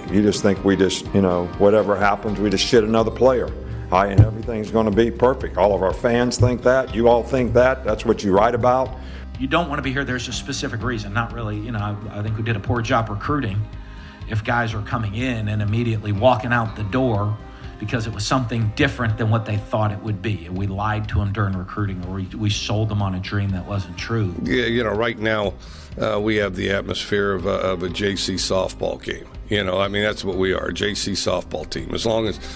You just think we just, whatever happens, we just shit another player. And everything's going to be perfect. All of our fans think that. You all think that. That's what you write about. You don't want to be here. There's a specific reason. Not really, I think we did a poor job recruiting if guys are coming in and immediately walking out the door because it was something different than what they thought it would be. We lied to them during recruiting, or we sold them on a dream that wasn't true. Yeah, right now we have the atmosphere of a JC softball game. That's what we are, a JC softball team. As long as,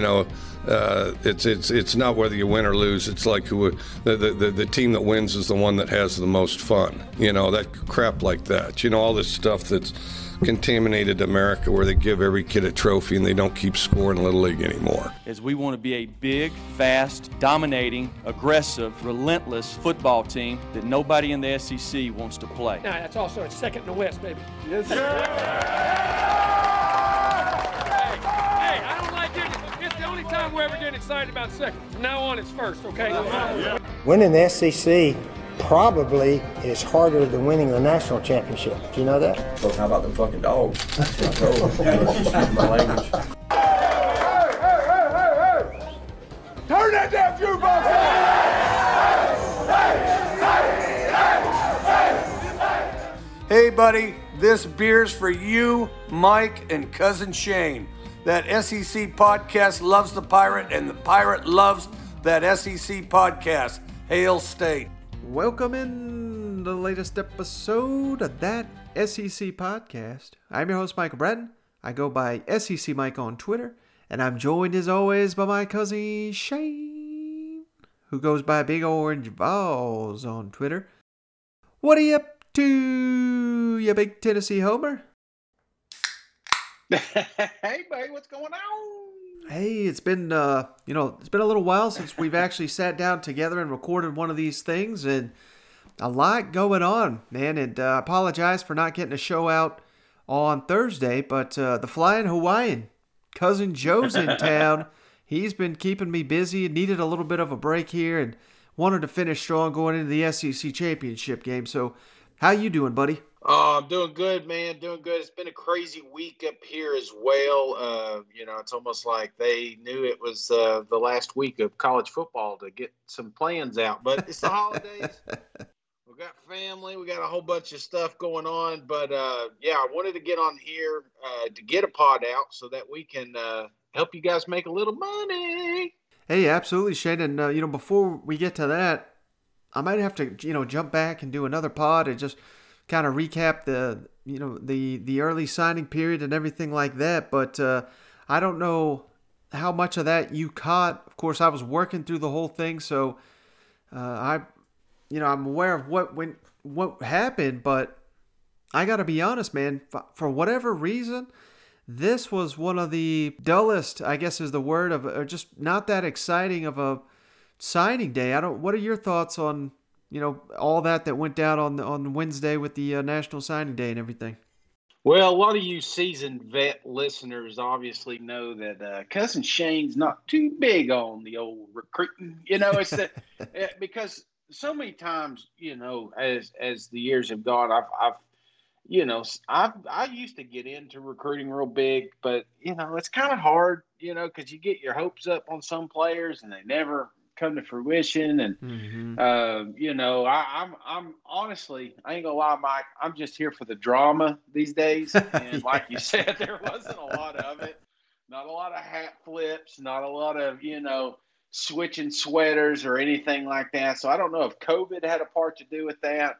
it's not whether you win or lose. It's like the team that wins is the one that has the most fun. That crap like that. All this stuff that's contaminated America, where they give every kid a trophy and they don't keep scoring Little League anymore. As we want to be a big, fast, dominating, aggressive, relentless football team that nobody in the SEC wants to play. Now, that's also a second in the West, baby. Yes, sir. Hey, I don't like it. It's the only time we're ever getting excited about second. From now on, it's first, okay? Yeah. Winning the SEC probably is harder than winning the national championship. Do you know that? So how about them fucking dogs? My language. Hey! Turn that damn jukebox on! Hey, buddy, this beer's for you, Mike, and Cousin Shane. That SEC podcast loves the Pirate, and the Pirate loves that SEC podcast. Hail State. Welcome in the latest episode of that SEC podcast. I'm your host, Michael Bratton. I go by SEC Mike on Twitter, and I'm joined as always by my cousin Shane, who goes by Big Orange Balls on Twitter. What are you up to, you big Tennessee homer? Hey, buddy, what's going on? Hey, it's been it's been a little while since we've actually sat down together and recorded one of these things, and a lot going on, man. And I apologize for not getting a show out on Thursday, but the Flying Hawaiian, Cousin Joe's in town. He's been keeping me busy and needed a little bit of a break here, and wanted to finish strong going into the SEC championship game. So, how you doing, buddy? Oh, I'm doing good, man. Doing good. It's been a crazy week up here as well. It's almost like they knew it was the last week of college football to get some plans out. But it's the holidays. We got family. We got a whole bunch of stuff going on. But, I wanted to get on here to get a pod out so that we can help you guys make a little money. Hey, absolutely, Shane. And, before we get to that, I might have to, jump back and do another pod and just kind of recap the early signing period and everything like that. But I don't know how much of that you caught. Of course, I was working through the whole thing, so I'm aware of what happened. But I got to be honest, man. For whatever reason, this was one of the dullest, I guess is the word, or just not that exciting of a signing day. What are your thoughts on all that went down on Wednesday with the National Signing Day and everything? Well, a lot of you seasoned vet listeners obviously know that Cousin Shane's not too big on the old recruiting. It's that because so many times, as the years have gone, I used to get into recruiting real big, but it's kind of hard, because you get your hopes up on some players and they never come to fruition. And I'm honestly, I ain't gonna lie, Mike, I'm just here for the drama these days. And like you said, there wasn't a lot of it. Not a lot of hat flips, not a lot of switching sweaters or anything like that. So I don't know if COVID had a part to do with that.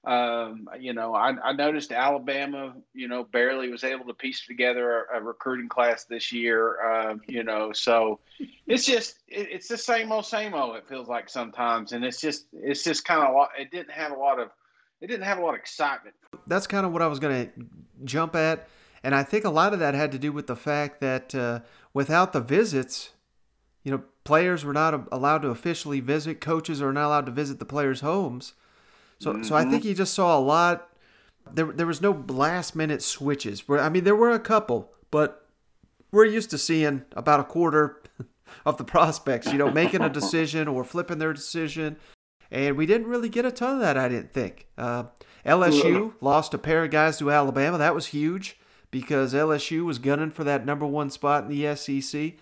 I noticed Alabama, barely was able to piece together a recruiting class this year, so it's the same old, it feels like sometimes. And it's just kind of, it didn't have a lot of excitement. That's kind of what I was going to jump at. And I think a lot of that had to do with the fact that without the visits, players were not allowed to officially visit. Coaches are not allowed to visit the players' homes. So I think you just saw a lot. There was no last minute switches. There were a couple, but we're used to seeing about a quarter of the prospects, making a decision or flipping their decision. And we didn't really get a ton of that, I didn't think. LSU lost a pair of guys to Alabama. That was huge because LSU was gunning for that number 1 spot in the SEC.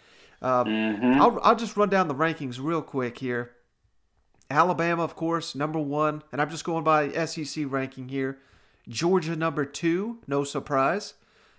I'll just run down the rankings real quick here. Alabama, of course, number 1, and I'm just going by SEC ranking here. Georgia, number 2, no surprise.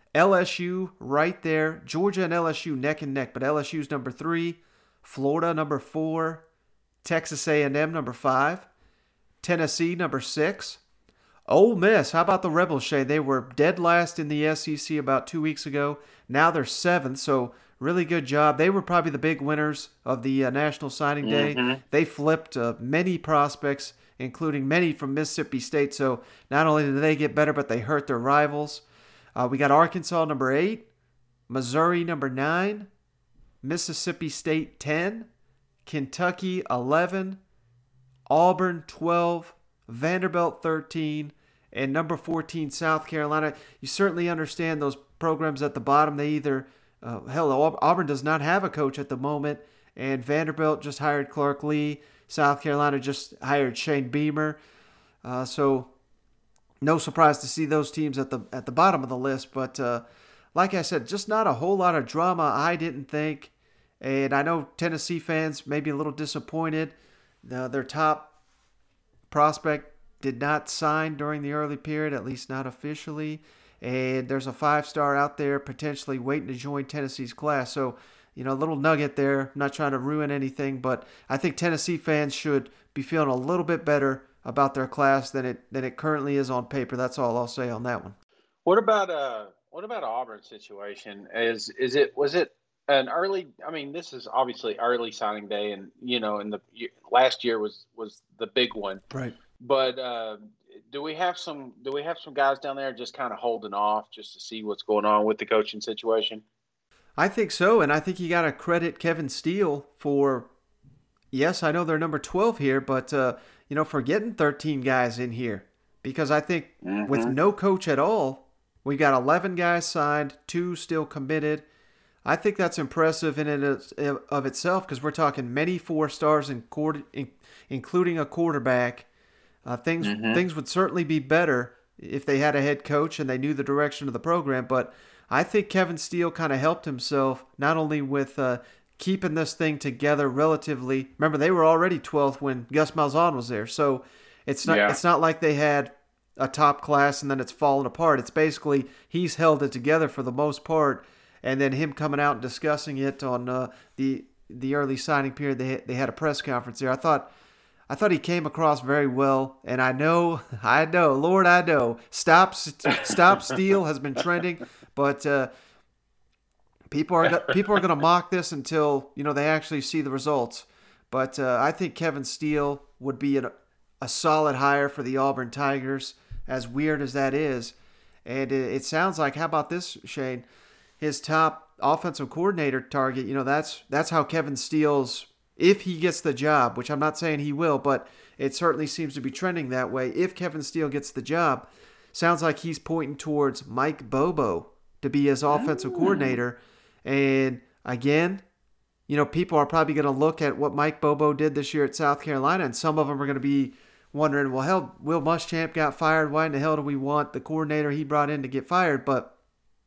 LSU right there. Georgia and LSU neck and neck, but LSU's number 3. Florida, number 4. Texas A&M, number 5. Tennessee, number 6. Ole Miss, how about the Rebels, Shane? They were dead last in the SEC about 2 weeks ago. Now they're 7th, so really good job. They were probably the big winners of the National Signing Day. They flipped many prospects, including many from Mississippi State. So not only did they get better, but they hurt their rivals. We got Arkansas, number 8. Missouri, number 9. Mississippi State, 10. Kentucky, 11. Auburn, 12. Vanderbilt, 13. And number 14, South Carolina. You certainly understand those programs at the bottom. They either... Auburn does not have a coach at the moment, and Vanderbilt just hired Clark Lee. South Carolina just hired Shane Beamer. So no surprise to see those teams at the bottom of the list. But like I said, just not a whole lot of drama, I didn't think. And I know Tennessee fans may be a little disappointed. Their top prospect did not sign during the early period, at least not officially. And there's a 5-star out there potentially waiting to join Tennessee's class. So, a little nugget there. I'm not trying to ruin anything, but I think Tennessee fans should be feeling a little bit better about their class than it currently is on paper. That's all I'll say on that one. What about Auburn's situation? Was it an early? I mean, this is obviously early signing day, and in the last year was the big one, right? But do we have some guys down there just kind of holding off just to see what's going on with the coaching situation? I think so, and I think you got to credit Kevin Steele for, yes, I know they're number 12 here, but for getting 13 guys in here, because I think with no coach at all, we got 11 guys signed, 2 still committed. I think that's impressive in and of itself, because we're talking many 4-stars, including a quarterback. Things would certainly be better if they had a head coach and they knew the direction of the program. But I think Kevin Steele kind of helped himself, not only with keeping this thing together relatively. Remember, they were already 12th when Gus Malzahn was there. So it's not like they had a top class and then it's fallen apart. It's basically he's held it together for the most part. And then him coming out and discussing it on the early signing period, they had a press conference there. I thought he came across very well, and I know, Lord, I know. Stop Steele has been trending, but people are going to mock this until they actually see the results. But I think Kevin Steele would be a solid hire for the Auburn Tigers, as weird as that is. And it sounds like, how about this, Shane? His top offensive coordinator target. That's how Kevin Steele's. If he gets the job, which I'm not saying he will, but it certainly seems to be trending that way. If Kevin Steele gets the job, sounds like he's pointing towards Mike Bobo to be his offensive coordinator. And again, people are probably going to look at what Mike Bobo did this year at South Carolina, and some of them are going to be wondering, well, hell, Will Muschamp got fired. Why in the hell do we want the coordinator he brought in to get fired? But,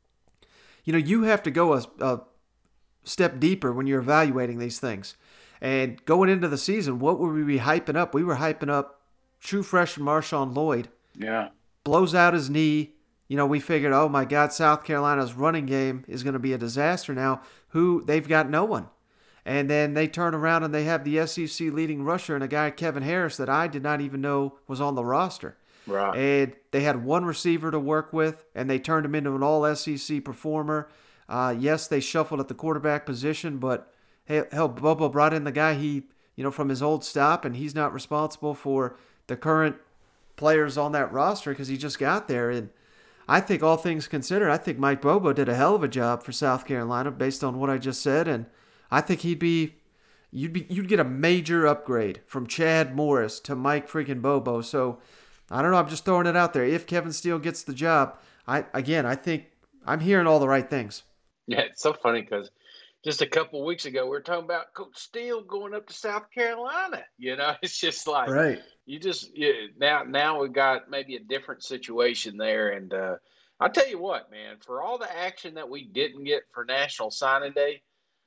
you have to go a step deeper when you're evaluating these things. And going into the season, what would we be hyping up? We were hyping up true freshman Marshawn Lloyd. Yeah. Blows out his knee. We figured, oh my God, South Carolina's running game is going to be a disaster now. They've got no one. And then they turn around and they have the SEC leading rusher and a guy, Kevin Harris, that I did not even know was on the roster. Right. And they had one receiver to work with, and they turned him into an all-SEC performer. Yes, they shuffled at the quarterback position, but hell, Bobo brought in the guy from his old stop, and he's not responsible for the current players on that roster because he just got there. And I think all things considered, I think Mike Bobo did a hell of a job for South Carolina based on what I just said, and I think you'd get a major upgrade from Chad Morris to Mike freaking Bobo. So I don't know. I'm just throwing it out there. If Kevin Steele gets the job, I think I'm hearing all the right things. Yeah, it's so funny because just a couple of weeks ago, we were talking about Coach Steele going up to South Carolina. It's just like right. Now we've got maybe a different situation there, and I'll tell you what, man, for all the action that we didn't get for National Signing Day,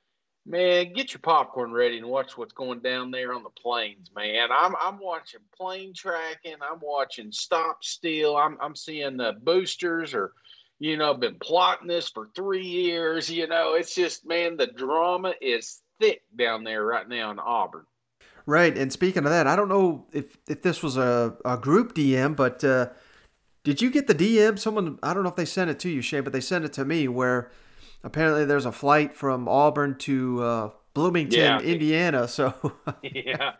man, get your popcorn ready and watch what's going down there on the plains, man. I'm watching plane tracking. I'm watching stop steal. I'm seeing the boosters or, been plotting this for 3 years. It's just, man, the drama is thick down there right now in Auburn. Right, and speaking of that, I don't know if this was a group DM, but did you get the DM? Someone, I don't know if they sent it to you, Shane, but they sent it to me where apparently there's a flight from Auburn to Bloomington, Indiana. So yeah,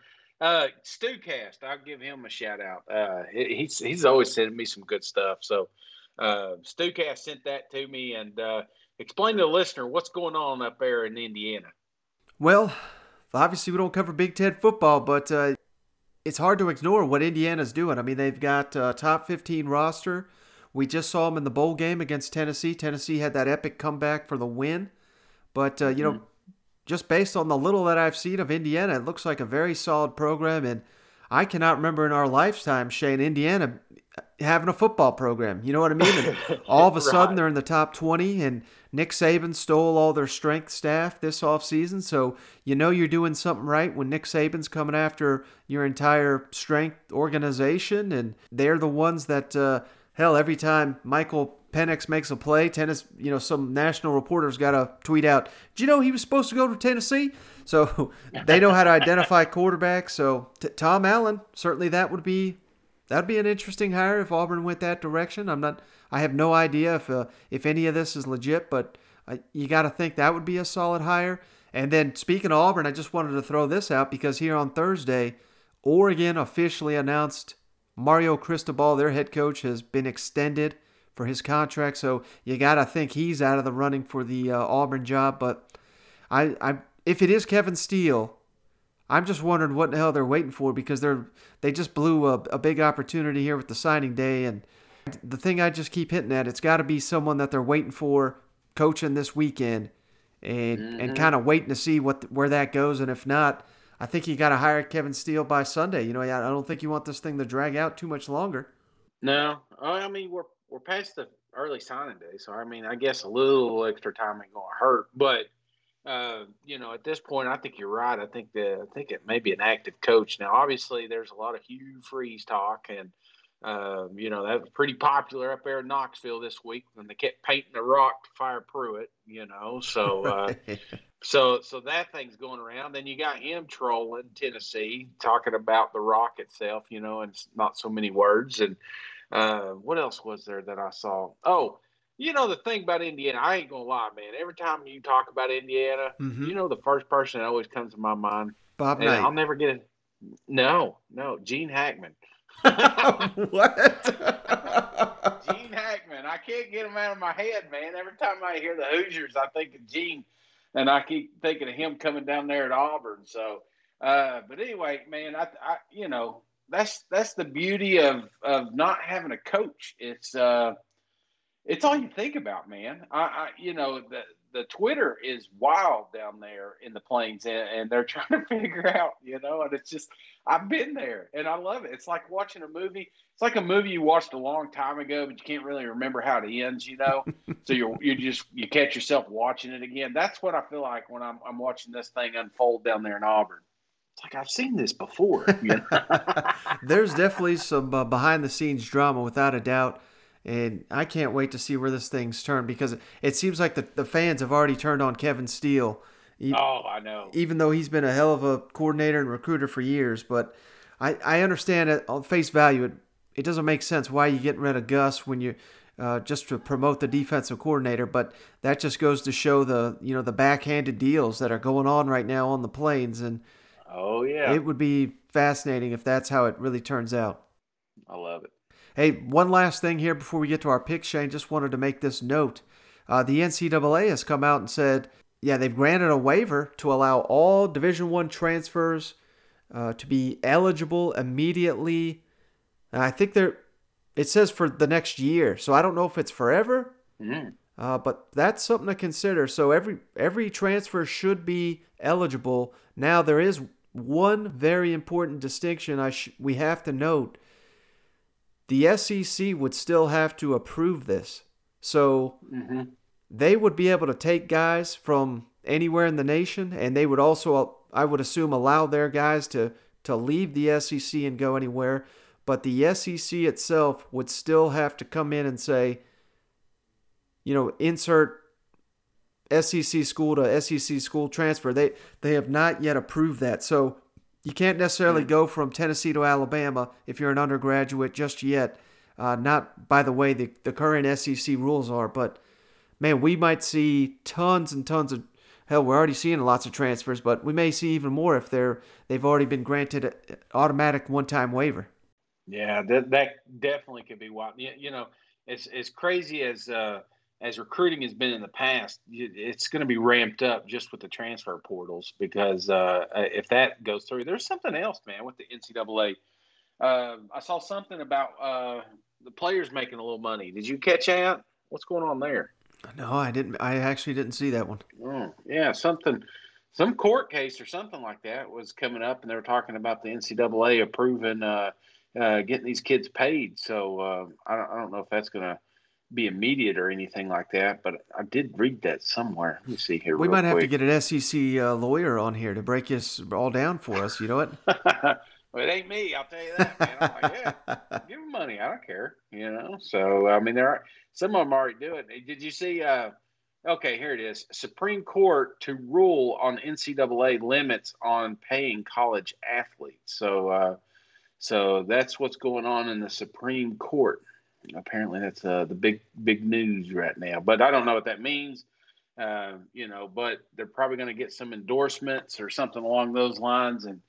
Stucast, I'll give him a shout out. He's always sending me some good stuff. So Stucast sent that to me, and explain to the listener what's going on up there in Indiana. Well, obviously we don't cover Big Ten football, but it's hard to ignore what Indiana's doing. I mean, they've got a top 15 roster. We just saw them in the bowl game against Tennessee. Tennessee had that epic comeback for the win. But, just based on the little that I've seen of Indiana, it looks like a very solid program. And I cannot remember in our lifetime, Shane, Indiana having a football program. You know what I mean? And all of a sudden they're in the top 20, and Nick Saban stole all their strength staff this offseason. So you're doing something right when Nick Saban's coming after your entire strength organization. And they're the ones that... hell, every time Michael Penix makes a play, some national reporter's got to tweet out, "Did you know he was supposed to go to Tennessee?" So they know how to identify quarterbacks. So Tom Allen, certainly that'd be an interesting hire if Auburn went that direction. I have no idea if any of this is legit, but you got to think that would be a solid hire. And then speaking of Auburn, I just wanted to throw this out because here on Thursday, Oregon officially announced Mario Cristobal, their head coach, has been extended for his contract, so you got to think he's out of the running for the Auburn job. But if it is Kevin Steele, I'm just wondering what the hell they're waiting for, because they just blew a big opportunity here with the signing day. And the thing I just keep hitting at, it's got to be someone that they're waiting for coaching this weekend and kind of waiting to see where that goes. And if not, I think you got to hire Kevin Steele by Sunday. I don't think you want this thing to drag out too much longer. No, I mean we're past the early signing day, so I mean I guess a little extra time ain't gonna hurt. But at this point, I think you're right. I think it may be an active coach now. Obviously, there's a lot of Hugh Freeze talk, and that was pretty popular up there in Knoxville this week when they kept painting the rock to fire Pruitt. So. So that thing's going around. Then you got him trolling Tennessee, talking about the rock itself, and not so many words. And what else was there that I saw? Oh, the thing about Indiana, I ain't going to lie, man. Every time you talk about Indiana, the first person that always comes to my mind, Bob Knight. I'll never get it. No, Gene Hackman. What? Gene Hackman. I can't get him out of my head, man. Every time I hear the Hoosiers, I think of Gene. And I keep thinking of him coming down there at Auburn. So, but anyway, man, that's the beauty of not having a coach. It's all you think about, man. The Twitter is wild down there in the plains, and they're trying to figure out, and it's just, I've been there and I love it. It's like watching a movie. It's like a movie you watched a long time ago, but you can't really remember how it ends, So you catch yourself watching it again. That's what I feel like when I'm watching this thing unfold down there in Auburn. It's like I've seen this before. There's definitely some behind the scenes drama, without a doubt. And I can't wait to see where this thing's turned, because it seems like the fans have already turned on Kevin Steele. I know. Even though he's been a hell of a coordinator and recruiter for years. But I understand it on face value. It doesn't make sense why you're getting rid of Gus when you just to promote the defensive coordinator. But that just goes to show the backhanded deals that are going on right now on the plains. And oh, yeah. It would be fascinating if that's how it really turns out. I love it. Hey, one last thing here before we get to our picks, Shane. Just wanted to make this note. The NCAA has come out and said, they've granted a waiver to allow all Division I transfers to be eligible immediately. I think it says for the next year, so I don't know if it's forever. But that's something to consider. So every transfer should be eligible. Now, there is one very important distinction we have to note. The SEC would still have to approve this. So they would be able to take guys from anywhere in the nation, and they would also, I would assume, allow their guys to leave the SEC and go anywhere. But the SEC itself would still have to come in and say, insert SEC school to SEC school transfer. They have not yet approved that. So you can't necessarily go from Tennessee to Alabama if you're an undergraduate just yet. Not by the way the current SEC rules are, but man, we might see tons and tons of, hell, we're already seeing lots of transfers, but we may see even more if they've already been granted an automatic one-time waiver. Yeah, that definitely could be wild. As crazy as recruiting has been in the past, it's going to be ramped up just with the transfer portals, because if that goes through, there's something else, man, with the NCAA. I saw something about the players making a little money. Did you catch that? What's going on there? No, I didn't. I actually didn't see that one. Oh, yeah, some court case or something like that was coming up, and they were talking about the NCAA approving getting these kids paid. So I don't know if that's going to be immediate or anything like that, but I did read that somewhere. Let me see here. We might have to get an SEC lawyer on here to break this all down for us. You know what? Well, it ain't me. I'll tell you that, man. I'm like, yeah, give them money. I don't care. So I mean, there are some of them already do it. Did you see? Okay, here it is. Supreme Court to rule on NCAA limits on paying college athletes. So that's what's going on in the Supreme Court. Apparently, that's the big news right now. But I don't know what that means. But they're probably going to get some endorsements or something along those lines, and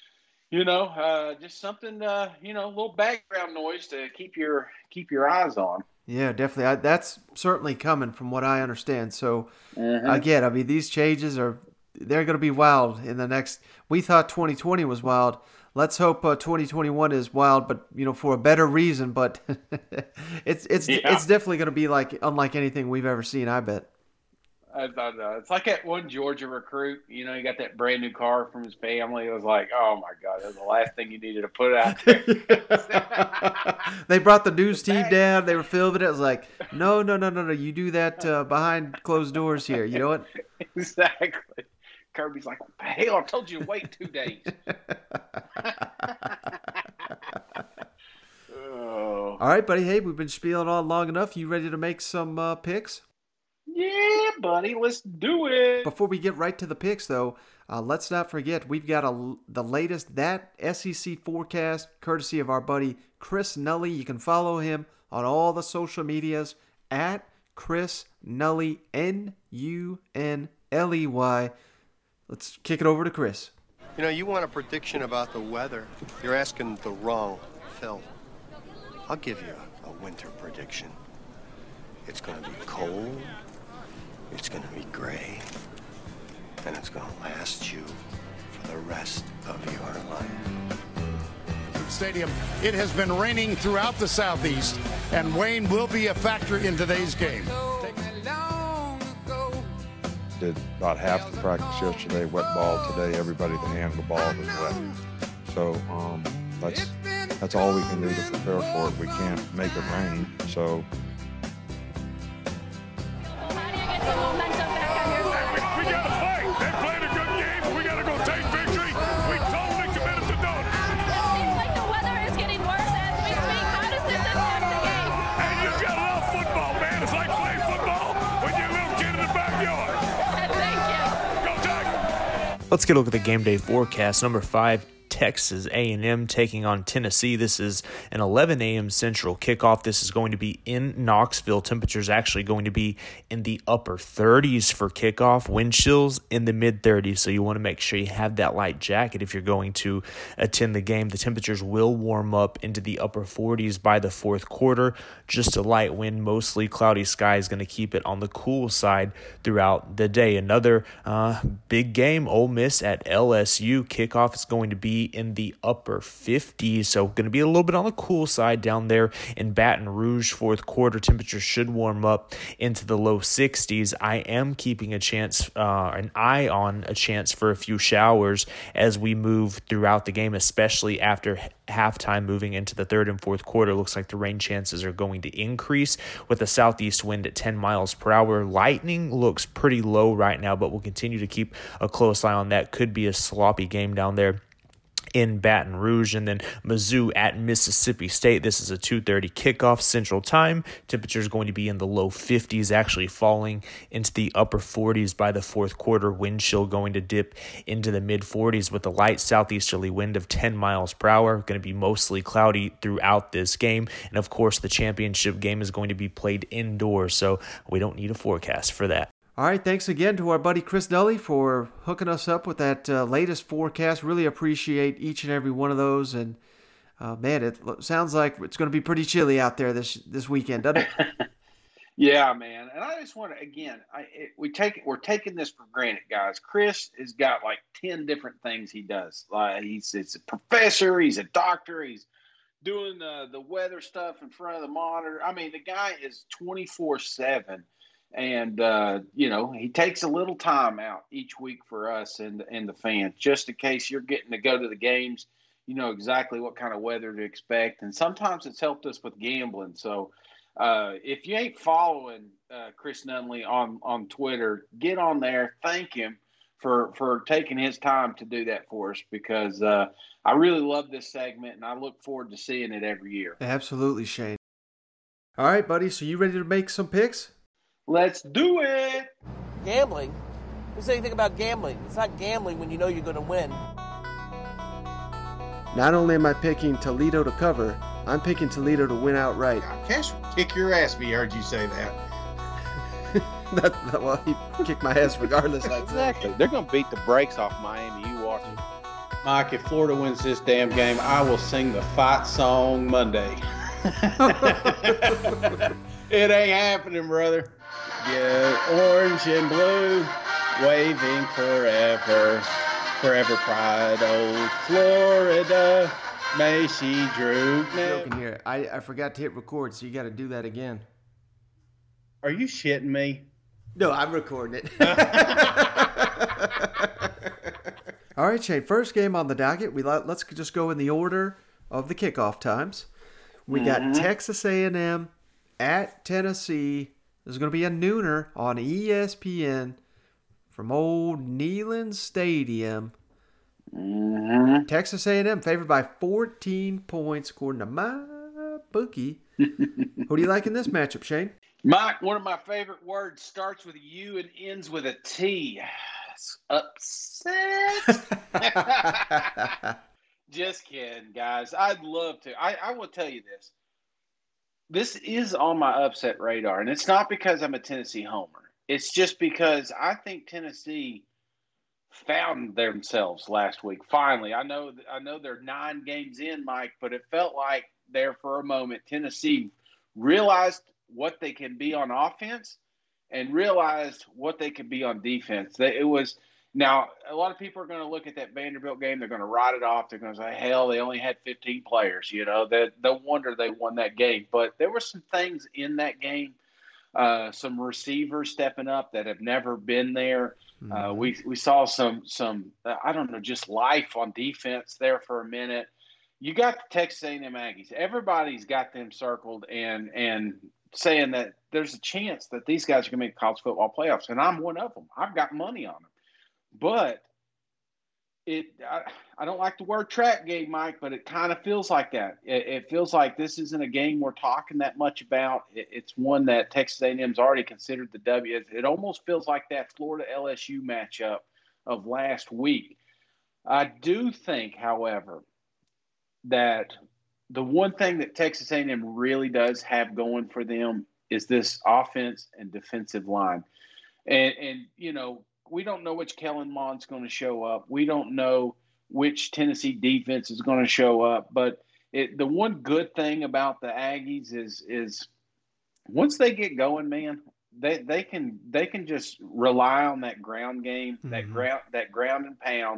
just something, a little background noise to keep your eyes on. Yeah, definitely. That's certainly coming from what I understand. So again, I mean, these changes they're going to be wild in the next. We thought 2020 was wild. Let's hope 2021 is wild, but for a better reason. But it's definitely going to be unlike anything we've ever seen, I bet. I know. It's like that one Georgia recruit. He got that brand new car from his family. It was like, oh my God, that was the last thing you needed to put out there. They brought the news team down. They were filming it. It was like, no. You do that behind closed doors here. You know what? Exactly. Kirby's like, what the hell? I told you to wait 2 days. All right, buddy. Hey, we've been spieling on long enough. You ready to make some picks? Yeah, buddy. Let's do it. Before we get right to the picks, though, let's not forget we've got the latest That SEC forecast, courtesy of our buddy Chris Nully. You can follow him on all the social medias at Chris Nully, Nunley. Let's kick it over to Chris. You want a prediction about the weather? You're asking the wrong Phil. I'll give you a winter prediction. It's going to be cold. It's going to be gray. And it's going to last you for the rest of your life. Stadium. It has been raining throughout the Southeast, and rain will be a factor in today's game. Did about half the practice yesterday, wet ball today. Everybody that handled the ball was wet. So that's all we can do to prepare for it. We can't make it rain. So we got to fight. They played a good game. We got to go take victory. We totally committed to doing it. It seems like the weather is getting worse as we speak. How does this impact the game? And you got to love football, man. It's like playing football when you're a little kid in the backyard. Thank you. Go Tigers. Let's get a look at the game day forecast. Number 5. Texas A&M taking on Tennessee. This is an 11 a.m. Central kickoff. This is going to be in Knoxville. Temperatures actually going to be in the upper 30s for kickoff. Wind chills in the mid 30s, so you want to make sure you have that light jacket if you're going to attend the game. The temperatures will warm up into the upper 40s by the fourth quarter. Just a light wind, mostly cloudy sky is going to keep it on the cool side throughout the day. Another big game, Ole Miss at LSU. Kickoff is going to be be in the upper 50s, so going to be a little bit on the cool side down there in Baton Rouge. Fourth quarter temperatures should warm up into the low 60s. I am keeping an eye on a chance for a few showers as we move throughout the game, especially after halftime moving into the third and fourth quarter. Looks like the rain chances are going to increase with a southeast wind at 10 miles per hour. Lightning looks pretty low right now, but we'll continue to keep a close eye on that. Could be a sloppy game down there in Baton Rouge. And then Mizzou at Mississippi State. This is a 2:30 kickoff Central Time. Temperature is going to be in the low 50s, actually falling into the upper 40s by the fourth quarter. Wind chill going to dip into the mid 40s with a light southeasterly wind of 10 miles per hour. Going to be mostly cloudy throughout this game. And of course, the championship game is going to be played indoors, so we don't need a forecast for that. All right, thanks again to our buddy Chris Dully for hooking us up with that latest forecast. Really appreciate each and every one of those. And, man, it sounds like it's going to be pretty chilly out there this weekend, doesn't it? Yeah, man. And I just want to, again, we're taking this for granted, guys. Chris has got like 10 different things he does. He's a professor. He's a doctor. He's doing the weather stuff in front of the monitor. I mean, the guy is 24/7. And, he takes a little time out each week for us and the fans, just in case you're getting to go to the games. You know exactly what kind of weather to expect. And sometimes it's helped us with gambling. So if you ain't following Chris Nunley on Twitter, get on there. Thank him for taking his time to do that for us, because I really love this segment, and I look forward to seeing it every year. Absolutely, Shane. All right, buddy. So you ready to make some picks? Let's do it. Gambling? Who said anything about gambling? It's not gambling when you know you're going to win. Not only am I picking Toledo to cover, I'm picking Toledo to win outright. Cash will kick your ass if he heard you say that. Well, he kicked my ass regardless. Exactly. They're going to beat the brakes off Miami. You watch it. Mike, if Florida wins this damn game, I will sing the fight song Monday. It ain't happening, brother. Yeah, orange and blue, waving forever, forever pride, old Florida, may she droop. Joking here. I forgot to hit record, so you got to do that again. Are you shitting me? No, I'm recording it. All right, Shane. First game on the docket. Let's just go in the order of the kickoff times. We got Texas A&M at Tennessee. There's going to be a nooner on ESPN from old Neyland Stadium. Texas A&M favored by 14 points according to my bookie. Who do you like in this matchup, Shane? Mike, one of my favorite words starts with a U and ends with a T. It's upset. Just kidding, guys. I'd love to. I will tell you this. This is on my upset radar, and it's not because I'm a Tennessee homer. It's just because I think Tennessee found themselves last week. Finally, I know they're 9 games in, Mike, but it felt like there for a moment Tennessee realized what they can be on offense and realized what they can be on defense. Now, a lot of people are going to look at that Vanderbilt game. They're going to write it off. They're going to say, hell, they only had 15 players. No wonder they won that game. But there were some things in that game, some receivers stepping up that have never been there. We saw some I don't know, just life on defense there for a minute. You got the Texas A&M Aggies. Everybody's got them circled and saying that there's a chance that these guys are going to make college football playoffs, and I'm one of them. I've got money on them. But I don't like the word trap game, Mike, but it kind of feels like that. It feels like this isn't a game we're talking that much about. It's one that Texas A&M's already considered the W. It almost feels like that Florida-LSU matchup of last week. I do think, however, that the one thing that Texas A&M really does have going for them is this offense and defensive line. And we don't know which Kellen Mond's going to show up. We don't know which Tennessee defense is going to show up. But the one good thing about the Aggies is once they get going, man, they can just rely on that ground game, that ground and pound.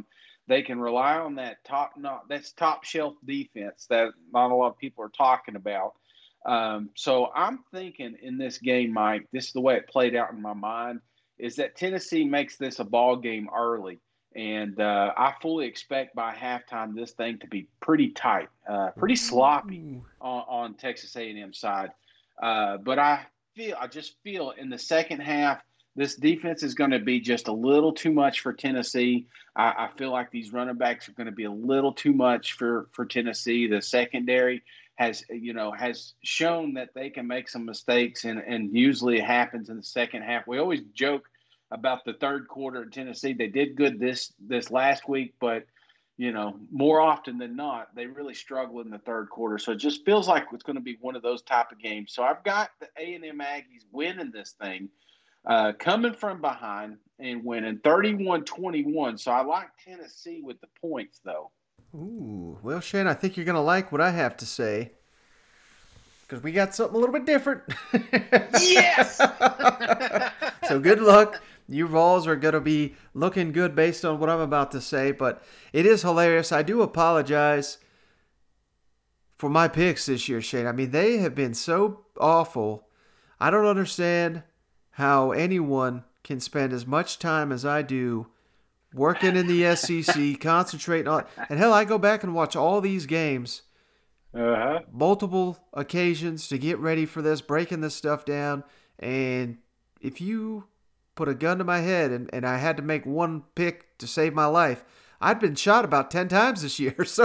they can rely on that top shelf defense that not a lot of people are talking about. So I'm thinking in this game, Mike, this is the way it played out in my mind, is that Tennessee makes this a ball game early. And I fully expect by halftime this thing to be pretty tight, pretty sloppy on Texas A&M side. But I just feel in the second half, this defense is going to be just a little too much for Tennessee. I feel like these running backs are going to be a little too much for Tennessee. The secondary has shown that they can make some mistakes, and usually it happens in the second half. We always joke about the third quarter in Tennessee. They did good this last week, but more often than not, they really struggle in the third quarter. So it just feels like it's going to be one of those type of games. So I've got the A&M Aggies winning this thing, coming from behind and winning 31-21. So I like Tennessee with the points, though. Ooh, well, Shane, I think you're going to like what I have to say, because we got something a little bit different. Yes! So good luck. You Vols are going to be looking good based on what I'm about to say, but it is hilarious. I do apologize for my picks this year, Shane. I mean, they have been so awful. I don't understand how anyone can spend as much time as I do working in the SEC, concentrating on, and hell, I go back and watch all these games, multiple occasions to get ready for this, breaking this stuff down, and if you put a gun to my head and I had to make one pick to save my life, I'd been shot about 10 times this year. So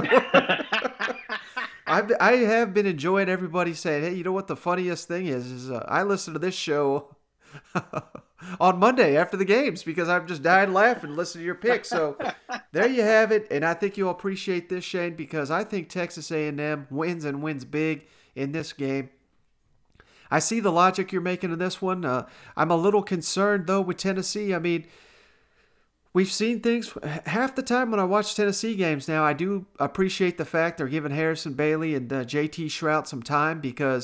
I have been enjoying everybody saying, hey, you know what the funniest thing is I listen to this show on Monday after the games because I've just died laughing listening to your picks. So there you have it. And I think you'll appreciate this, Shane, because I think Texas A&M wins and wins big in this game. I see the logic you're making in this one. I'm a little concerned, though, with Tennessee. I mean, we've seen things. Half the time when I watch Tennessee games now, I do appreciate the fact they're giving Harrison Bailey and J.T. Shrout some time because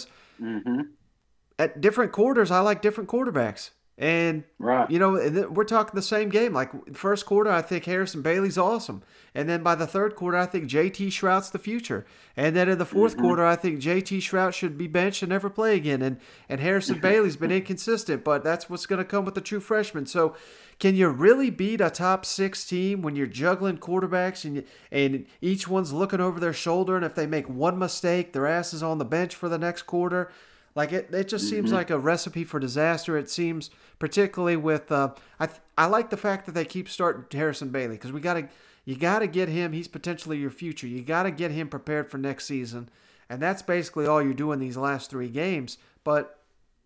at different quarters, I like different quarterbacks. And, we're talking the same game. Like, first quarter, I think Harrison Bailey's awesome. And then by the third quarter, I think J.T. Shrout's the future. And then in the fourth quarter, I think J.T. Shrout should be benched and never play again. And Harrison Bailey's been inconsistent, but that's what's going to come with the true freshman. So can you really beat a top 6 team when you're juggling quarterbacks and each one's looking over their shoulder, and if they make one mistake, their ass is on the bench for the next quarter? Like, it just seems like a recipe for disaster. It seems, particularly with I like the fact that they keep starting Harrison Bailey, because you got to get him. He's potentially your future. You got to get him prepared for next season, and that's basically all you're doing these last 3 games. But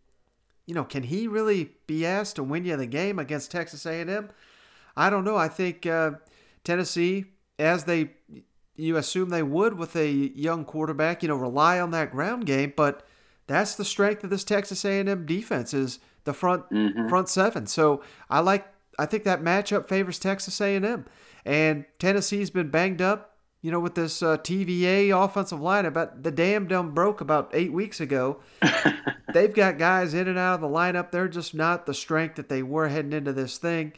can he really be asked to win you the game against Texas A&M? I don't know. I think Tennessee, as you assume they would with a young quarterback, rely on that ground game, but that's the strength of this Texas A&M defense is the front seven. So I think that matchup favors Texas A&M. And Tennessee's been banged up, with this TVA offensive line. About the damn dumb broke about 8 weeks ago. They've got guys in and out of the lineup. They're just not the strength that they were heading into this thing.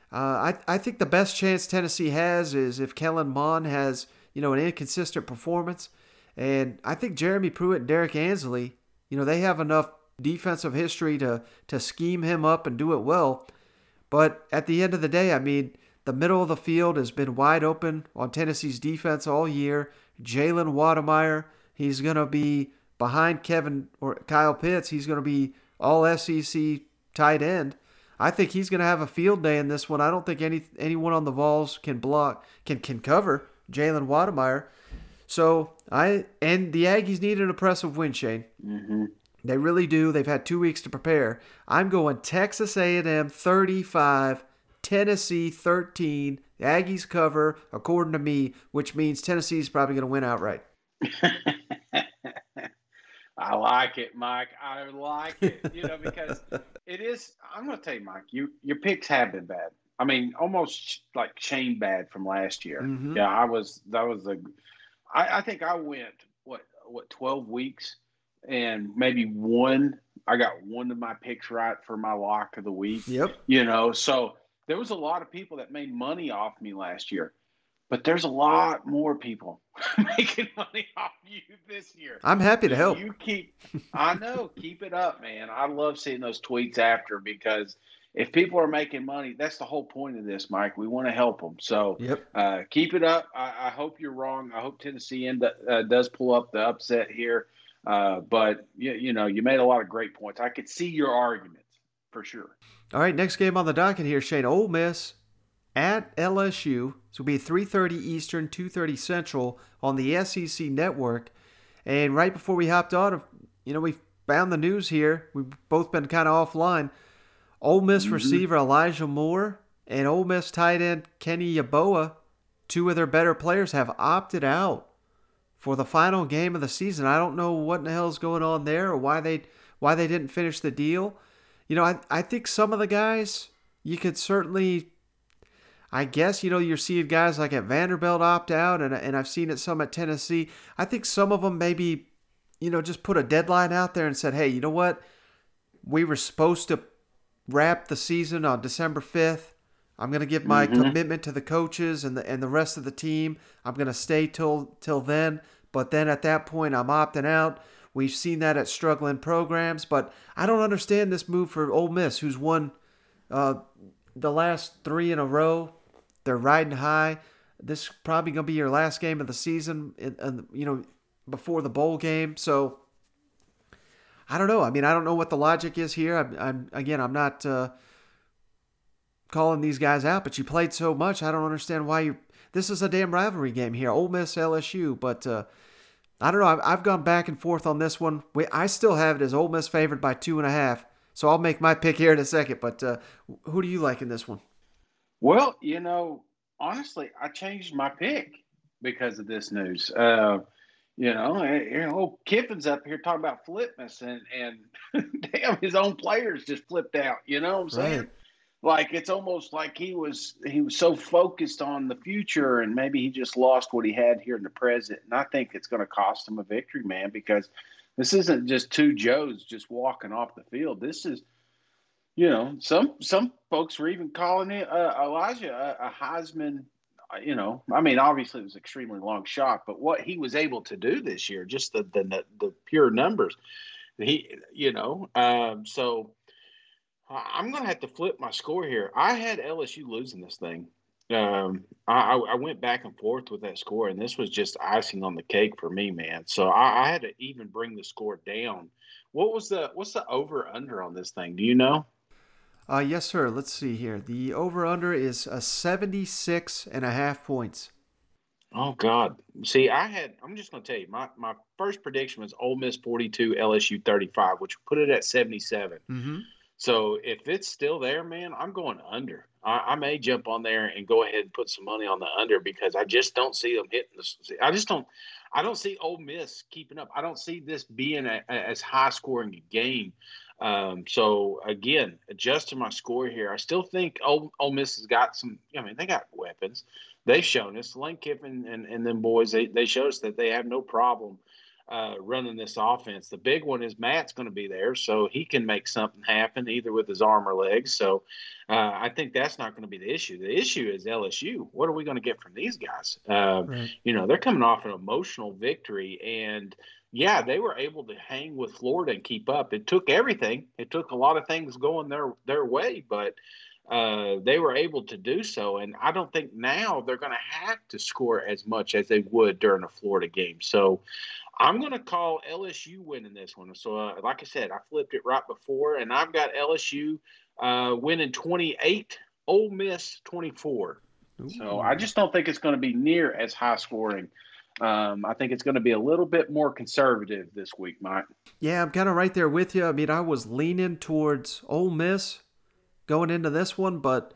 I think the best chance Tennessee has is if Kellen Mond has, an inconsistent performance. And I think Jeremy Pruitt and Derek Ansley, they have enough defensive history to scheme him up and do it well. But at the end of the day, I mean, the middle of the field has been wide open on Tennessee's defense all year. Jalen Wademeyer, he's going to be behind Kyle Pitts. He's going to be all SEC tight end. I think he's going to have a field day in this one. I don't think anyone on the Vols can cover Jalen Wademeyer. So and the Aggies need an impressive win, Shane. They really do. They've had 2 weeks to prepare. I'm going Texas A&M 35, Tennessee 13. The Aggies cover, according to me, which means Tennessee's probably going to win outright. I like it, Mike. I like it. Because it is. I'm going to tell you, Mike. Your picks have been bad. I mean, almost like Shane bad from last year. Yeah, I think I went, 12 weeks and maybe I got one of my picks right for my lock of the week. Yep. So there was a lot of people that made money off me last year. but there's a lot more people making money off you this year. I'm happy to help. I know, keep it up, man. I love seeing those tweets after, because if people are making money, that's the whole point of this, Mike. We want to help them. So keep it up. I hope you're wrong. I hope Tennessee does pull up the upset here. But, you made a lot of great points. I could see your arguments for sure. All right, next game on the docket here, Shane. Ole Miss at LSU. This will be 3:30 Eastern, 2:30 Central on the SEC Network. And right before we hopped on, we found the news here. We've both been kind of offline. Ole Miss receiver Elijah Moore and Ole Miss tight end Kenny Yeboah, two of their better players, have opted out for the final game of the season. I don't know what in the hell is going on there, or why they didn't finish the deal. I think some of the guys, you could certainly, I guess, you're seeing guys like at Vanderbilt opt out, and I've seen it some at Tennessee. I think some of them maybe, just put a deadline out there and said, hey, you know what? We were supposed to wrap the season on December 5th. I'm going to give my commitment to the coaches and the rest of the team. I'm going to stay till then. But then at that point, I'm opting out. We've seen that at struggling programs. But I don't understand this move for Ole Miss, who's won the last 3 in a row. They're riding high. This is probably going to be your last game of the season, before the bowl game. So I don't know. I don't know what the logic is here. I'm not calling these guys out, but you played so much. I don't understand why this is a damn rivalry game here. Ole Miss, LSU, but I don't know. I've gone back and forth on this one. I still have it as Ole Miss favored by 2.5. So I'll make my pick here in a second. But who do you like in this one? Well, honestly, I changed my pick because of this news. Kiffin's up here talking about flipness, and damn, his own players just flipped out. You know what I'm saying? Right. Like, it's almost like he was so focused on the future, and maybe he just lost what he had here in the present. And I think it's going to cost him a victory, man, because this isn't just two Joes just walking off the field. This is, some folks were even calling it Elijah a Heisman. Obviously it was an extremely long shot, but what he was able to do this year, just the pure numbers, so I'm going to have to flip my score here. I had LSU losing this thing. I went back and forth with that score, and this was just icing on the cake for me, man. So I had to even bring the score down. What's the over under on this thing? Do you know? Yes, sir. Let's see here. The over-under is 76.5 points. Oh, God. See, I'm just going to tell you, my first prediction was Ole Miss 42, LSU 35, which put it at 77. Mm-hmm. So if it's still there, man, I'm going under. I may jump on there and go ahead and put some money on the under, because I just don't see them hitting I don't see Ole Miss keeping up. I don't see this being as high-scoring a game. So again, adjusting my score here, I still think Ole Miss has got some. They got weapons. They've shown us. Lane Kiffin and them boys. They showed us that they have no problem running this offense. The big one is Matt's going to be there, so he can make something happen either with his arm or legs. So I think that's not going to be the issue. The issue is LSU. What are we going to get from these guys? Right. They're coming off an emotional victory, and yeah, they were able to hang with Florida and keep up. It took everything. It took a lot of things going their way, but they were able to do so. And I don't think now they're going to have to score as much as they would during a Florida game. So I'm going to call LSU winning this one. So like I said, I flipped it right before, and I've got LSU winning 28, Ole Miss 24. Ooh. So I just don't think it's going to be near as high scoring. I think it's going to be a little bit more conservative this week, Mike. Yeah, I'm kind of right there with you. I was leaning towards Ole Miss going into this one, but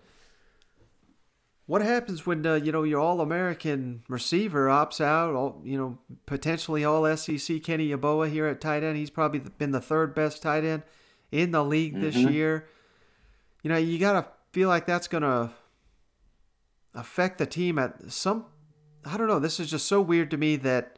what happens when your All-American receiver opts out? Potentially All-SEC Kenny Yeboah here at tight end. He's probably been the third best tight end in the league this year. You got to feel like that's going to affect the team at some. I don't know. This is just so weird to me that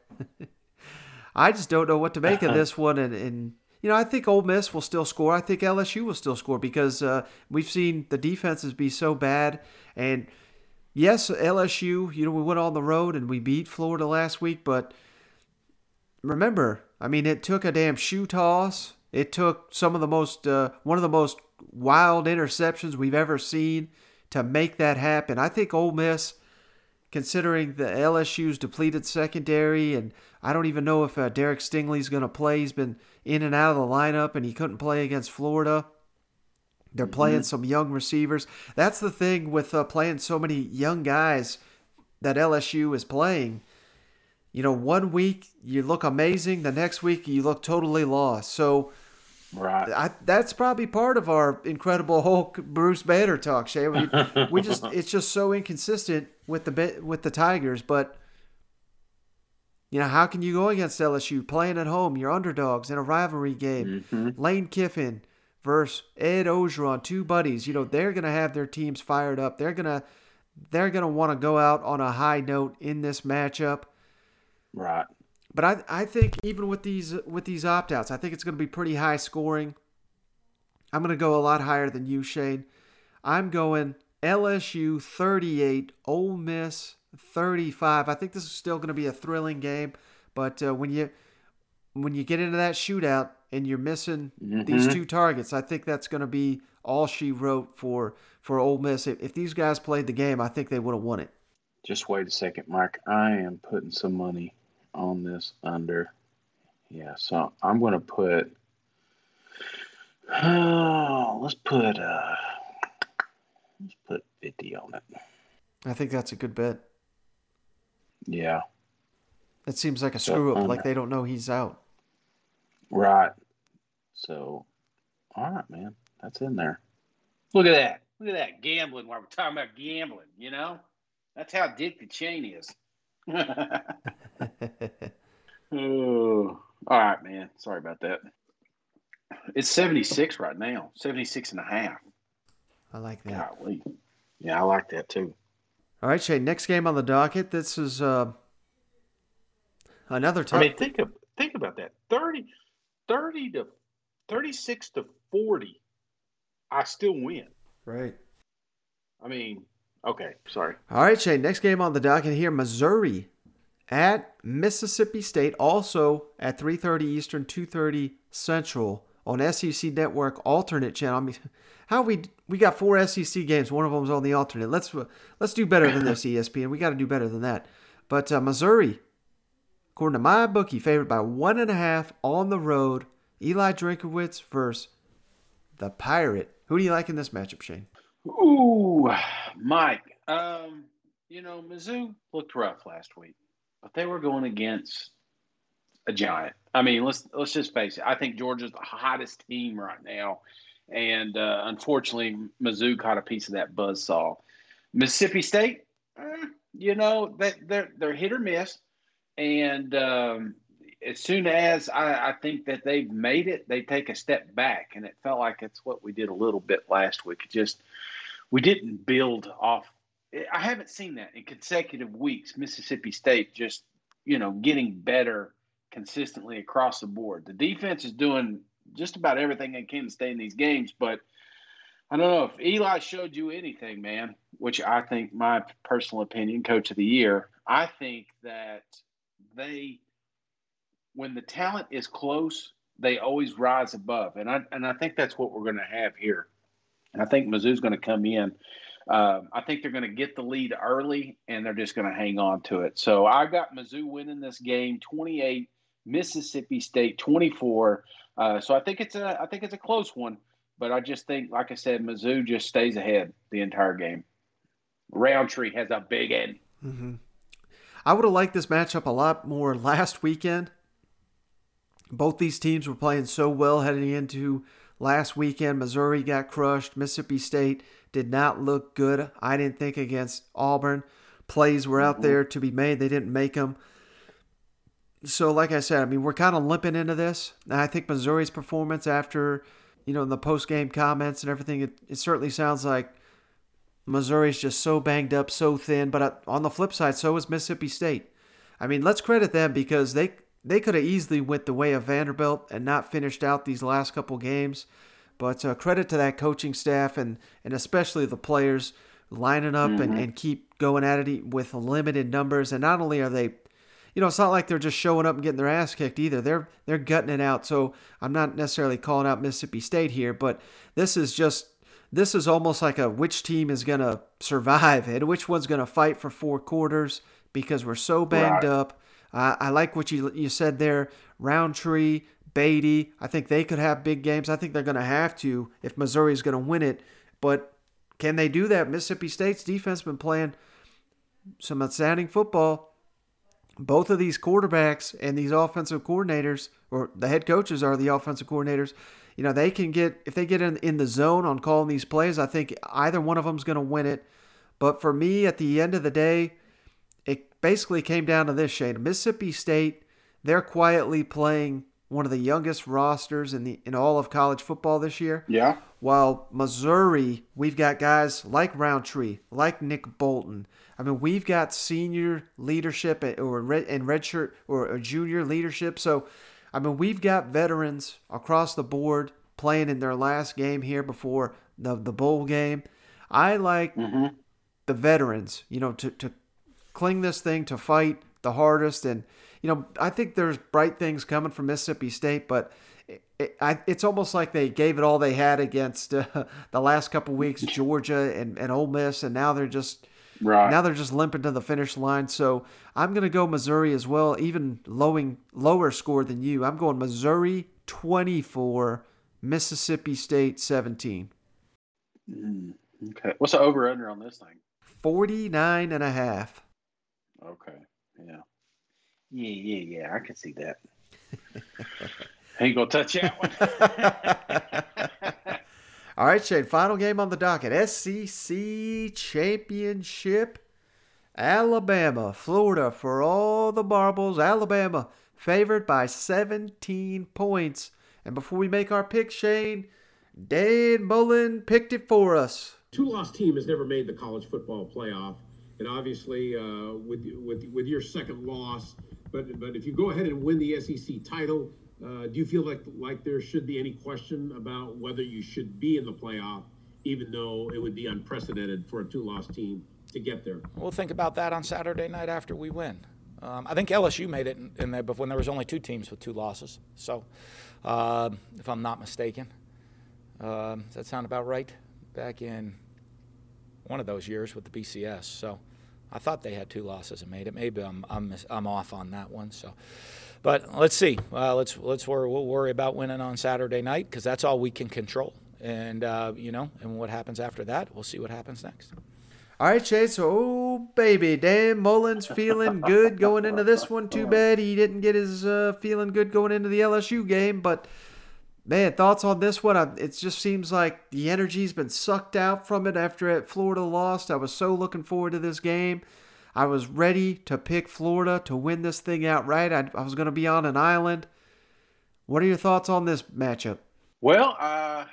I just don't know what to make of this one. And I think Ole Miss will still score. I think LSU will still score because we've seen the defenses be so bad. And yes, LSU, we went on the road and we beat Florida last week, but remember, I mean, it took a damn shoe toss. It took one of the most wild interceptions we've ever seen to make that happen. I think Ole Miss, considering the LSU's depleted secondary, and I don't even know if Derek Stingley's going to play. He's been in and out of the lineup, and he couldn't play against Florida. They're playing some young receivers. That's the thing with playing so many young guys that LSU is playing. 1 week you look amazing, the next week you look totally lost. So that's probably part of our Incredible Hulk Bruce Banner talk, Shay. It's just so inconsistent with the Tigers. But how can you go against LSU playing at home? You're underdogs in a rivalry game. Lane Kiffin versus Ed Ogeron, two buddies. They're gonna have their teams fired up. They're gonna want to go out on a high note in this matchup. Right. But I think even with these opt-outs, I think it's going to be pretty high scoring. I'm going to go a lot higher than you, Shane. I'm going LSU 38, Ole Miss 35. I think this is still going to be a thrilling game, but when you get into that shootout and you're missing these two targets, I think that's going to be all she wrote for Ole Miss. If these guys played the game, I think they would have won it. Just wait a second, Mike. I am putting some money on this under. Yeah, so I'm going to put let's put 50 on it. I think that's a good bet. Yeah. It seems like a screw up, like they don't know he's out. Right. So, all right, man. That's in there. Look at that. Look at that gambling while we're talking about gambling, That's how addicted Shane is. Oh, all right, man. Sorry about that. It's 76 right now, 76.5. I like that. Golly. Yeah, I like that too. All right, Shane, next game on the docket. This is another tough. I mean, think about that. 30 to 36 to 40. I still win. Right. I mean, okay, sorry. All right, Shane, next game on the docket here, Missouri at Mississippi State, also at 3:30 Eastern, 2:30 Central on SEC Network alternate channel. I mean, we got 4 SEC games. One of them's on the alternate. Let's do better than this, ESPN. We got to do better than that. But Missouri, according to my bookie, favored by 1.5 on the road. Eli Drinkowitz versus the Pirate. Who do you like in this matchup, Shane? Ooh, Mike. Mizzou looked rough last week, but they were going against a giant. I mean, let's just face it. I think Georgia's the hottest team right now, and unfortunately, Mizzou caught a piece of that buzzsaw. Mississippi State, they're hit or miss, and as soon as I think that they've made it, they take a step back, and it felt like it's what we did a little bit last week. We didn't build off. I haven't seen that in consecutive weeks. Mississippi State just, getting better consistently across the board. The defense is doing just about everything they can to stay in these games, but I don't know if Eli showed you anything, man, which I think, my personal opinion, coach of the year, I think that when the talent is close, they always rise above. And I think that's what we're going to have here. I think Mizzou's going to come in. I think they're going to get the lead early, and they're just going to hang on to it. So I got Mizzou winning this game 28, Mississippi State 24. So I think it's a close one, but I just think, like I said, Mizzou just stays ahead the entire game. Roundtree has a big end. Mm-hmm. I would have liked this matchup a lot more last weekend. Both these teams were playing so well heading into last weekend. Missouri got crushed. Mississippi State did not look good, I didn't think, against Auburn. Plays were out there to be made. They didn't make them. So, like I said, I mean, we're kind of limping into this. And I think Missouri's performance after, the post-game comments and everything, it certainly sounds like Missouri's just so banged up, so thin. But on the flip side, so is Mississippi State. I mean, let's credit them because they could have easily went the way of Vanderbilt and not finished out these last couple games. But credit to that coaching staff and especially the players lining up and keep going at it with limited numbers. And not only are they, it's not like they're just showing up and getting their ass kicked either. They're gutting it out. So I'm not necessarily calling out Mississippi State here, but this is almost like a which team is going to survive and which one's going to fight for 4 quarters because we're so banged up. I like what you said there. Roundtree, Beatty, I think they could have big games. I think they're going to have to if Missouri's going to win it. But can they do that? Mississippi State's defense has been playing some outstanding football. Both of these quarterbacks and these offensive coordinators, or the head coaches are the offensive coordinators, they can if they get in the zone on calling these plays, I think either one of them is going to win it. But for me, at the end of the day, it basically came down to this, Shane. Mississippi State, they're quietly playing one of the youngest rosters in all of college football this year. Yeah. While Missouri, we've got guys like Roundtree, like Nick Bolton. I mean, we've got senior leadership or redshirt or junior leadership. So, I mean, we've got veterans across the board playing in their last game here before the bowl game. I like the veterans, to cling this thing, to fight the hardest. And, I think there's bright things coming from Mississippi State, but it's almost like they gave it all they had against the last couple weeks, Georgia and Ole Miss, and now they're just limping to the finish line. So I'm going to go Missouri as well, even lower score than you. I'm going Missouri 24, Mississippi State 17. Okay. What's the over-under on this thing? 49.5. Okay. Yeah. Yeah. I can see that. Ain't gonna touch that one. All right, Shane. Final game on the docket. SEC Championship. Alabama, Florida for all the marbles. Alabama favored by 17 points. And before we make our pick, Shane, Dan Mullen picked it for us. Two-loss team has never made the college football playoff, and obviously with your second loss. But if you go ahead and win the SEC title, do you feel like there should be any question about whether you should be in the playoff, even though it would be unprecedented for a two-loss team to get there? We'll think about that on Saturday night after we win. I think LSU made it in there when there was only 2 teams with 2 losses. So, if I'm not mistaken, does that sound about right? Back in one of those years with the BCS. So, I thought they had 2 losses and made it. Maybe I'm off on that one. So, but let's see. We'll worry about winning on Saturday night because that's all we can control. And and what happens after that, we'll see what happens next. All right, Chase. Oh, baby. Dan Mullen's feeling good going into this one. Too bad he didn't get his feeling good going into the LSU game. But, man, thoughts on this one? It just seems like the energy's been sucked out from it after Florida lost. I was so looking forward to this game. I was ready to pick Florida to win this thing outright. I was going to be on an island. What are your thoughts on this matchup? Well, I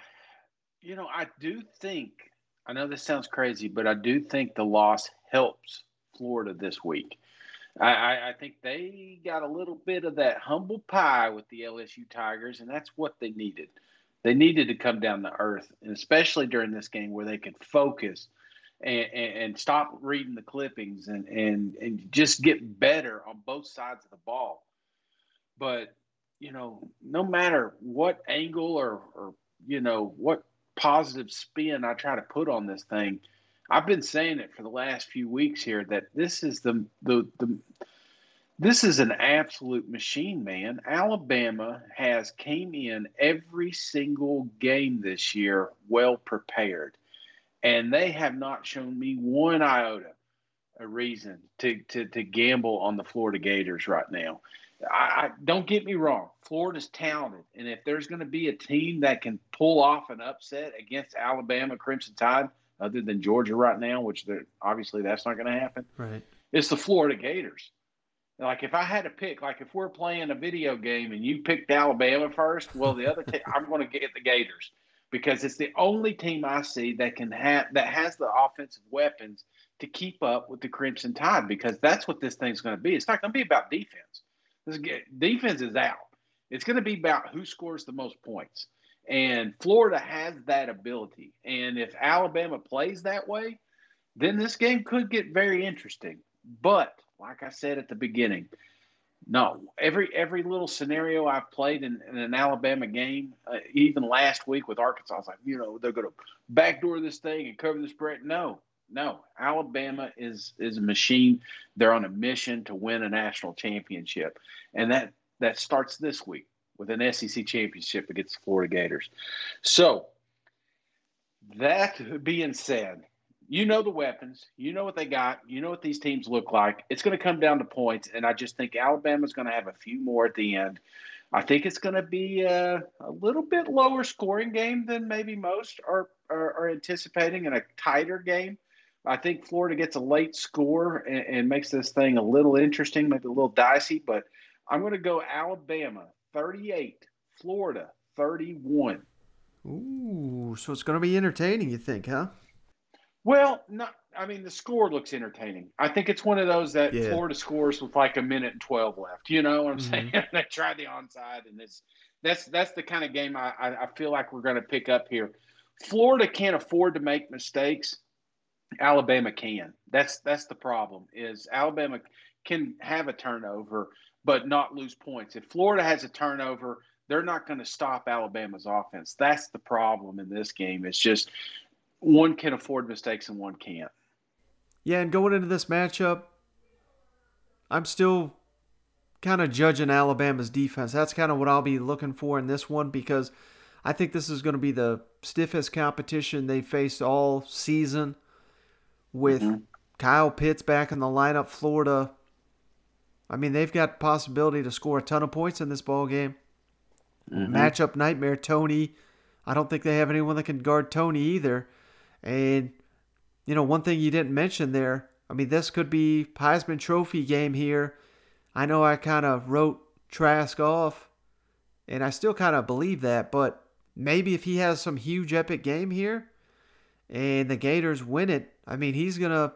do think, I know this sounds crazy, but I do think the loss helps Florida this week. I think they got a little bit of that humble pie with the LSU Tigers, and that's what they needed. They needed to come down to earth, and especially during this game where they could focus and stop reading the clippings and just get better on both sides of the ball. But, no matter what angle or what positive spin I try to put on this thing, I've been saying it for the last few weeks here that this is this is an absolute machine, man. Alabama came in every single game this year well prepared, and they have not shown me one iota a reason to gamble on the Florida Gators right now. I don't get me wrong. Florida's talented, and if there's going to be a team that can pull off an upset against Alabama Crimson Tide, other than Georgia right now, which obviously that's not going to happen, right? It's the Florida Gators. Like if I had to pick, like if we're playing a video game and you picked Alabama first, well, the other team, I'm going to get the Gators because it's the only team I see that has the offensive weapons to keep up with the Crimson Tide, because that's what this thing's going to be. It's not going to be about defense. Defense is out. It's going to be about who scores the most points. And Florida has that ability. And if Alabama plays that way, then this game could get very interesting. But like I said at the beginning, no, every little scenario I've played in an Alabama game, even last week with Arkansas, I was like, they're going to backdoor this thing and cover the spread. No. Alabama is a machine. They're on a mission to win a national championship, and that starts this week with an SEC championship against the Florida Gators. So that being said, you know the weapons. You know what they got. You know what these teams look like. It's going to come down to points, and I just think Alabama's going to have a few more at the end. I think it's going to be a little bit lower scoring game than maybe most are anticipating, and a tighter game. I think Florida gets a late score and makes this thing a little interesting, maybe a little dicey, but I'm going to go Alabama 38, Florida 31. Ooh, so it's going to be entertaining, you think, huh? Well, the score looks entertaining. I think it's one of those that Florida scores with like 1:12 left. You know what I'm saying? They try the onside, and that's the kind of game I feel like we're going to pick up here. Florida can't afford to make mistakes. Alabama can. That's the problem. Is Alabama can have a turnover but not lose points. If Florida has a turnover, they're not going to stop Alabama's offense. That's the problem in this game. It's just one can afford mistakes and one can't. Yeah, and going into this matchup, I'm still kind of judging Alabama's defense. That's kind of what I'll be looking for in this one, because I think this is going to be the stiffest competition they faced all season with Kyle Pitts back in the lineup. Florida, I mean, they've got possibility to score a ton of points in this ball game. Matchup nightmare, Tony. I don't think they have anyone that can guard Tony either. And, one thing you didn't mention there, I mean, this could be Heisman Trophy game here. I know I kind of wrote Trask off, and I still kind of believe that, but maybe if he has some huge epic game here and the Gators win it, I mean, he's going to,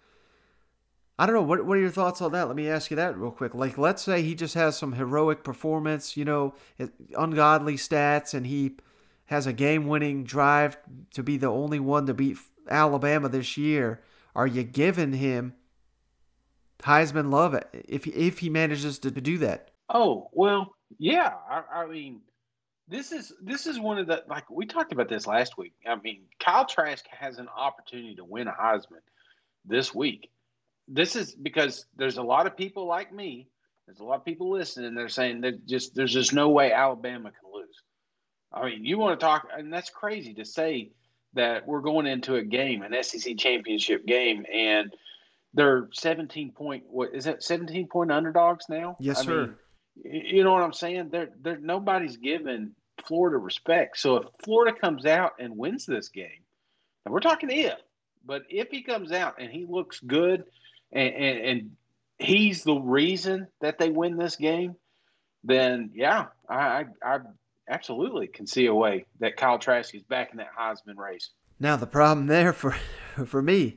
I don't know, what are your thoughts on that? Let me ask you that real quick. Like, let's say he just has some heroic performance, ungodly stats, and he has a game-winning drive to be the only one to beat Alabama this year. Are you giving him Heisman love if he manages to do that? Oh, well, yeah. I mean, this is one of the, like we talked about this last week. I mean, Kyle Trask has an opportunity to win a Heisman this week. This is because there's a lot of people like me. There's a lot of people listening. They're saying that there's just no way Alabama can lose. I mean, you want to talk, and that's crazy to say that we're going into a game, an SEC championship game, and they're 17-point underdogs now? Yes, sir. Mean, you know what I'm saying? They're nobody's giving Florida respect. So if Florida comes out and wins this game, and we're talking but if he comes out and he looks good and he's the reason that they win this game, then yeah, I absolutely can see a way that Kyle Trask is back in that Heisman race. Now the problem there for me,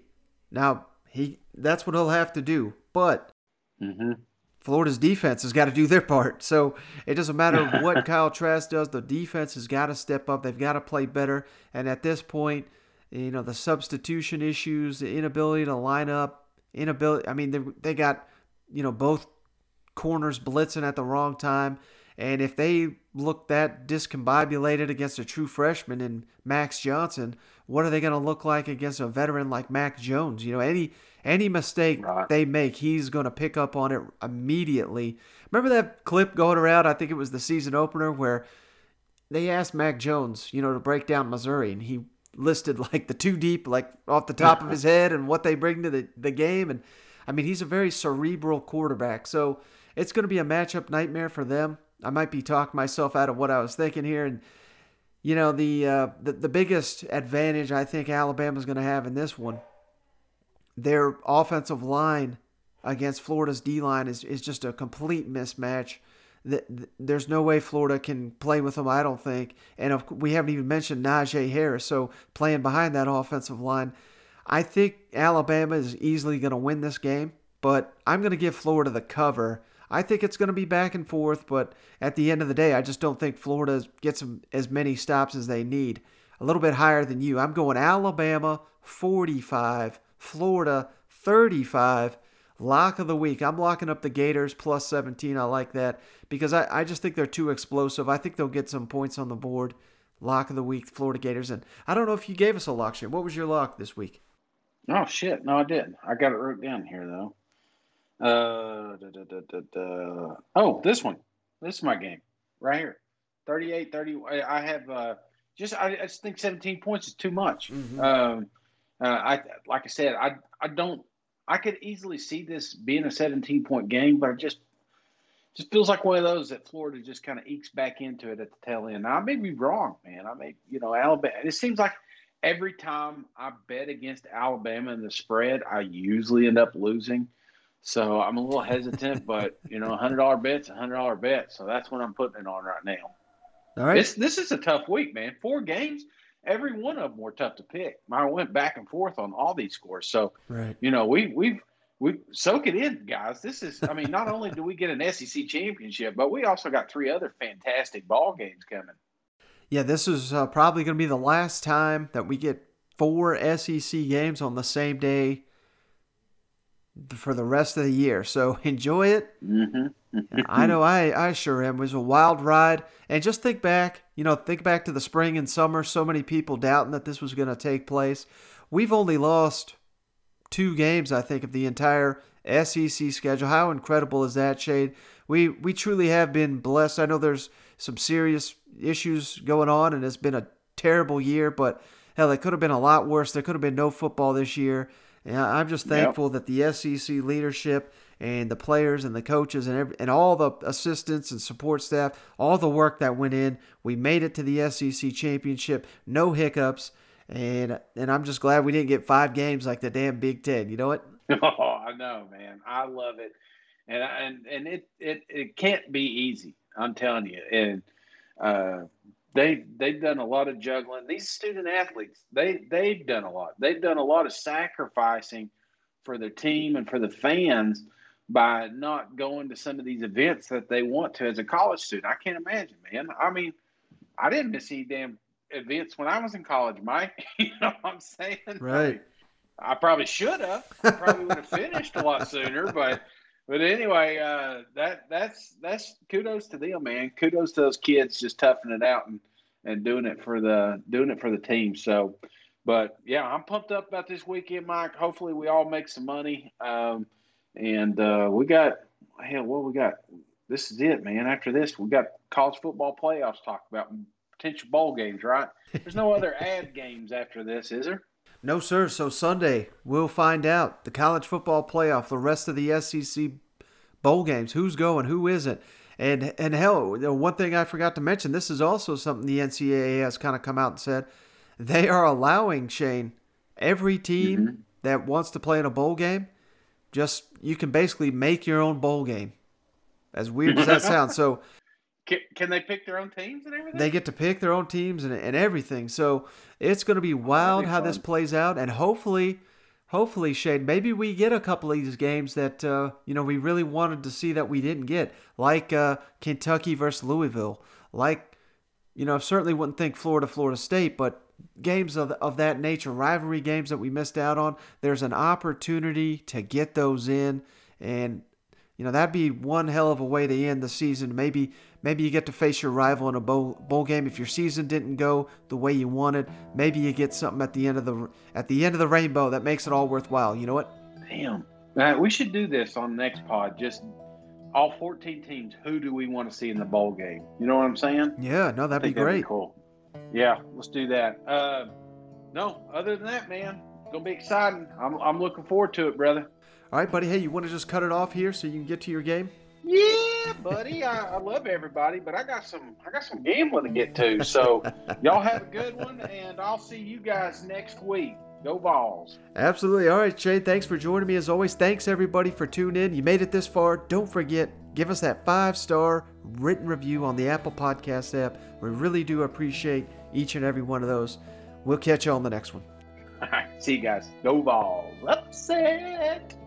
that's what he'll have to do. But Florida's defense has got to do their part. So it doesn't matter what Kyle Trask does. The defense has got to step up. They've got to play better. And at this point, the substitution issues, the inability to line up, I mean, they got, both corners blitzing at the wrong time. And if they look that discombobulated against a true freshman in Max Johnson, what are they going to look like against a veteran like Mac Jones? Any mistake they make, he's going to pick up on it immediately. Remember that clip going around? I think it was the season opener where they asked Mac Jones, to break down Missouri, and he listed like the two deep, like off the top of his head, and what they bring to the game. And I mean, he's a very cerebral quarterback, so it's going to be a matchup nightmare for them. I might be talking myself out of what I was thinking here. And, the biggest advantage I think Alabama's going to have in this one, their offensive line against Florida's D-line is just a complete mismatch. There's no way Florida can play with them, I don't think. And we haven't even mentioned Najee Harris, so playing behind that offensive line. I think Alabama is easily going to win this game, but I'm going to give Florida the cover. I think it's going to be back and forth, but at the end of the day, I just don't think Florida gets as many stops as they need. A little bit higher than you. I'm going Alabama 45, Florida 35. Lock of the week. I'm locking up the Gators plus 17. I like that because I just think they're too explosive. I think they'll get some points on the board. Lock of the week, Florida Gators. And I don't know if you gave us a lock, Shane. What was your lock this week? Oh, shit. No, I didn't. I got it wrote down here, though. Oh, this one. This is my game right here. 38-30. I have I just think 17 points is too much. Mm-hmm. Like I said, I could easily see this being a 17-point game, but it just feels like one of those that Florida just kind of ekes back into it at the tail end. Now, I may be wrong, man. Alabama. It seems like every time I bet against Alabama in the spread, I usually end up losing. So I'm a little hesitant, but $100 bet's a $100 bet. So that's what I'm putting it on right now. All right. This is a tough week, man. 4 games. Every one of them were tough to pick. I went back and forth on all these scores. So, right. We soak it in, guys. This is, not only do we get an SEC championship, but we also got 3 other fantastic ball games coming. Yeah, this is probably going to be the last time that we get 4 SEC games on the same day for the rest of the year. So enjoy it. Mm-hmm. I know I sure am. It was a wild ride. And just think back to the spring and summer, so many people doubting that this was going to take place. We've only lost 2 games, I think, of the entire SEC schedule. How incredible is that, Shade? We truly have been blessed. I know there's some serious issues going on, and it's been a terrible year, but hell, it could have been a lot worse. There could have been no football this year. And I'm just thankful that the SEC leadership and the players and the coaches and all the assistants and support staff, all the work that went in, we made it to the SEC championship, no hiccups, and I'm just glad we didn't get 5 games like the damn Big Ten. You know what? Oh, I know, man. I love it, and it can't be easy. I'm telling you, and they've done a lot of juggling. These student athletes, they've done a lot. They've done a lot of sacrificing for their team and for the fans by not going to some of these events that they want to as a college student. I can't imagine, man. I didn't miss any damn events when I was in college, Mike. You know what I'm saying? Right. I probably should have. I probably would have finished a lot sooner, but anyway, that's kudos to them, man. Kudos to those kids just toughing it out and doing it for the team. So, but yeah, I'm pumped up about this weekend, Mike. Hopefully, we all make some money. And we got what we got. This is it, man. After this, we got college football playoffs to talk about, potential bowl games, right? There's no other ad games after this, is there? No, sir. So Sunday, we'll find out the college football playoff, the rest of the SEC bowl games, who's going, who isn't. And hell, one thing I forgot to mention, this is also something the NCAA has kind of come out and said. They are allowing, Shane, every team that wants to play in a bowl game, you can basically make your own bowl game. As weird as that sounds. So can they pick their own teams and everything? They get to pick their own teams and everything. So it's going to be wild how this plays out. And hopefully, Shane, maybe we get a couple of these games that we really wanted to see that we didn't get, like Kentucky versus Louisville. Like, I certainly wouldn't think Florida State, but games of that nature, rivalry games that we missed out on, there's an opportunity to get those in, and that'd be one hell of a way to end the season. Maybe you get to face your rival in a bowl game. If your season didn't go the way you wanted, maybe you get something at the end of the rainbow that makes it all worthwhile. You know what? Damn, we should do this on the next pod. Just all 14 teams. Who do we want to see in the bowl game? You know what I'm saying? Yeah, no, that'd be great. That'd be cool. Yeah, let's do that. No, other than that, man, it's gonna be exciting. I'm looking forward to it, brother. All right, buddy. Hey, you want to just cut it off here so you can get to your game? Yeah, buddy. I love everybody, but I got some gambling to get to. So y'all have a good one, and I'll see you guys next week. Go Vols. Absolutely. All right, Shane, thanks for joining me as always. Thanks, everybody, for tuning in. You made it this far. Don't forget, give us that 5-star written review on the Apple Podcast app. We really do appreciate each and every one of those. We'll catch you on the next one. All right. See you guys. Go Vols. Upset.